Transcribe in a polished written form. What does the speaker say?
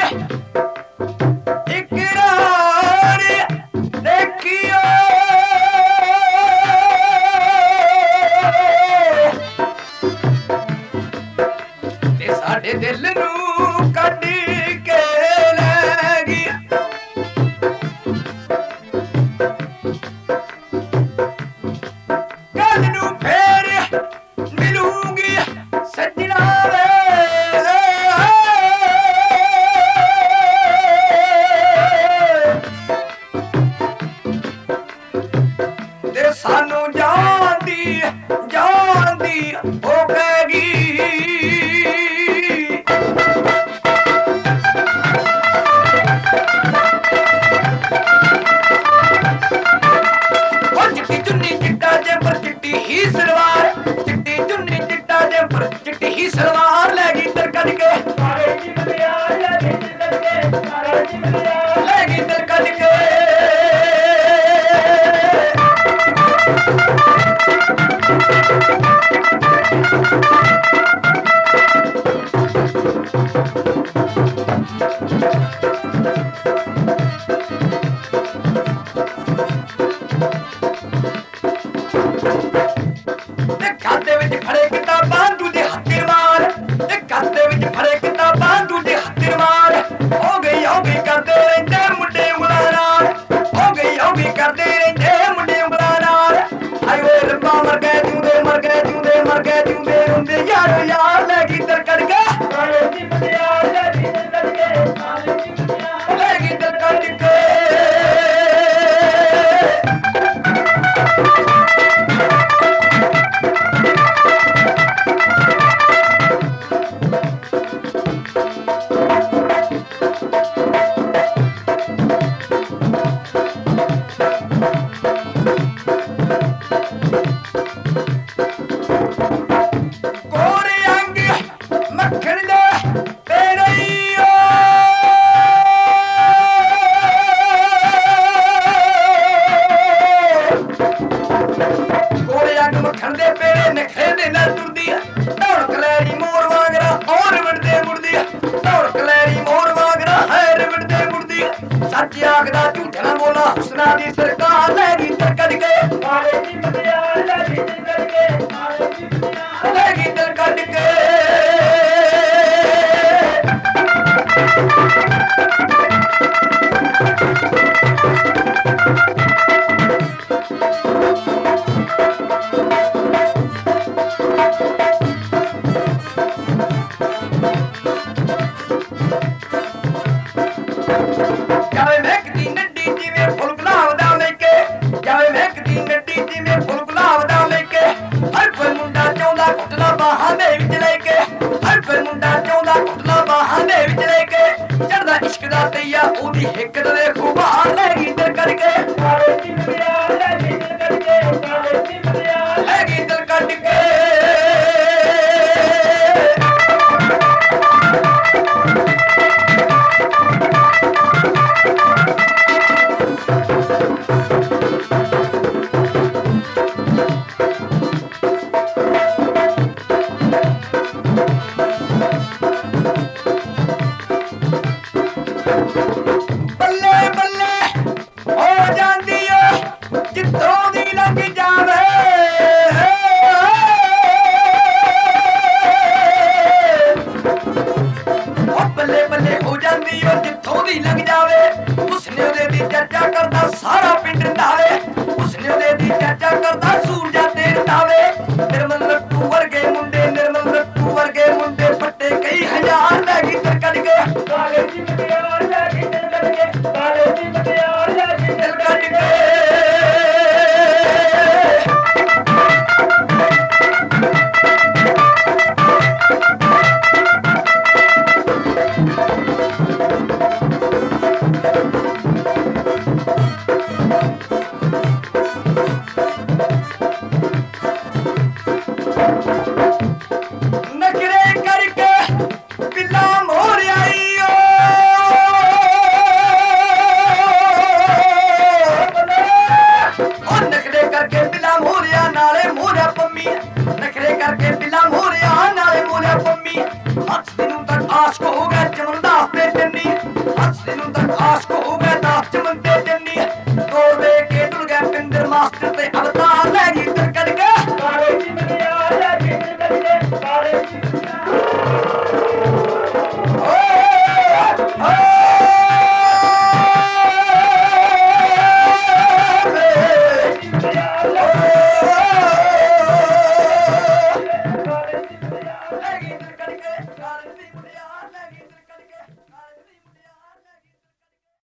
इकरार देखियो ते साडे दिल नू कट के ले गया कल नू फेर मिलूंगी सजना वे ते सानू जानदी हो गएगी चिट्टी चुन्नी चिट्टा जंपर चिट्टी ही सलवार चिट्टी चुन्नी चिट्टा जंपर चिट्टी ही सलवार लैगी तर कट के लैगी तर कट के खाते विच फड़े किताबां दूजे हत्थे मार खाते विच फड़े किताबां दूजे हत्थे मार हो गई करदे रहिंदे मुंडे उंगलां नाल हो गई करदे रहिंदे मुंडे उंगलां नाल हाय वे रब्बा मर गए जिउंदे रोंदे यार लैगी तर कट के लैगी तर कट के सच आखदा झूठ ना बोला हुस्ना दी सरकार लैगी तर कट के लैगी तर कट के चढ़दा इश्क दा तैया ओदी हिक दे खूबा लैगी दिल करके लैगी दिल करके सारा पिंड नावे उसने ओदे दी चर्चा करदा सूरजा तेरे नावे निर्मल लट्टू वर्गे मुंडे पट्टे कई हजार लैगी तर कट के